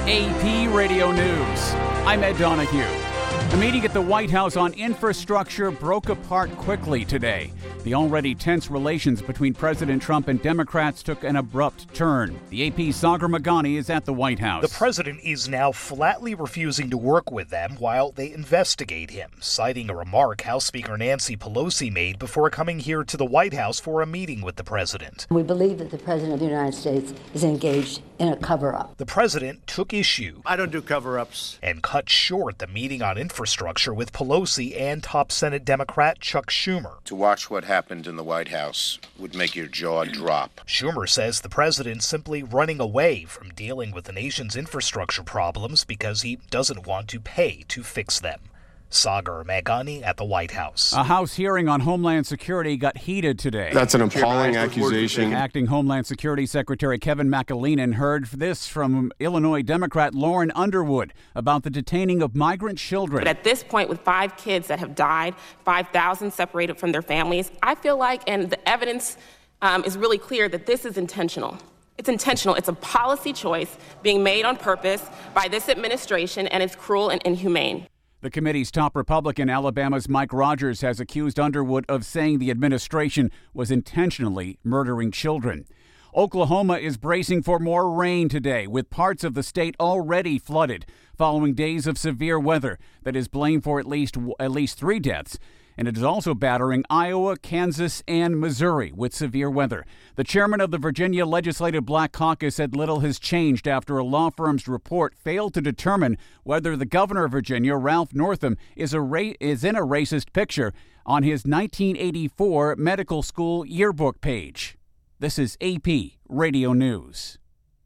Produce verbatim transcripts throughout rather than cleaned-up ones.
A P Radio News. I'm Ed Donahue. A meeting at the White House on infrastructure broke apart quickly today. The already tense relations between President Trump and Democrats took an abrupt turn. The A P's Sagar Meghani is at the White House. The president is now flatly refusing to work with them while they investigate him, citing a remark House Speaker Nancy Pelosi made before coming here to the White House for a meeting with the president. We believe that the president of the United States is engaged in a cover-up. The president took issue. I don't do cover-ups. And cut short the meeting on infrastructure with Pelosi and top Senate Democrat Chuck Schumer. To watch what happened in the White House would make your jaw drop. Schumer says the president's simply running away from dealing with the nation's infrastructure problems because he doesn't want to pay to fix them. Sagar Meghani at the White House. A House hearing on Homeland Security got heated today. That's an appalling accusation. Acting Homeland Security Secretary Kevin McAleenan heard this from Illinois Democrat Lauren Underwood about the detaining of migrant children. But at this point, with five kids that have died, five thousand separated from their families, I feel like, and the evidence um, is really clear, that this is intentional. It's intentional. It's a policy choice being made on purpose by this administration, and it's cruel and inhumane. The committee's top Republican, Alabama's Mike Rogers, has accused Underwood of saying the administration was intentionally murdering children. Oklahoma is bracing for more rain today, with parts of the state already flooded following days of severe weather that is blamed for at least at least three deaths. And it is also battering Iowa, Kansas, and Missouri with severe weather. The chairman of the Virginia Legislative Black Caucus said little has changed after a law firm's report failed to determine whether the governor of Virginia, Ralph Northam, is a ra- is in a racist picture on his nineteen eighty-four medical school yearbook page. This is A P Radio News.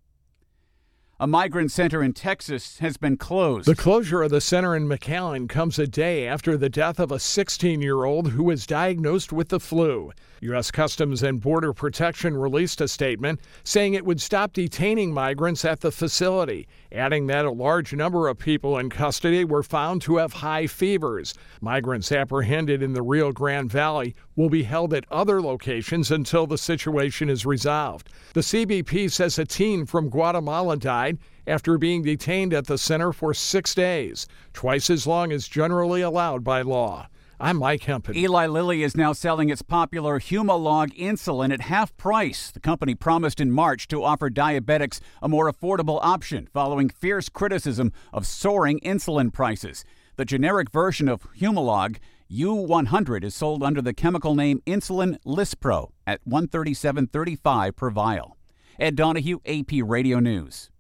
A migrant center in Texas has been closed. The closure of the center in McAllen comes a day after the death of a sixteen-year-old who was diagnosed with the flu. U S Customs and Border Protection released a statement saying it would stop detaining migrants at the facility, adding that a large number of people in custody were found to have high fevers. Migrants apprehended in the Rio Grande Valley will be held at other locations until the situation is resolved. The C B P says a teen from Guatemala died after being detained at the center for six days, twice as long as generally allowed by law. I'm Mike Hempen. Eli Lilly is now selling its popular Humalog insulin at half price. The company promised in March to offer diabetics a more affordable option following fierce criticism of soaring insulin prices. The generic version of Humalog, U one hundred, is sold under the chemical name Insulin Lispro at one hundred thirty-seven dollars and thirty-five cents per vial. Ed Donahue, A P Radio News.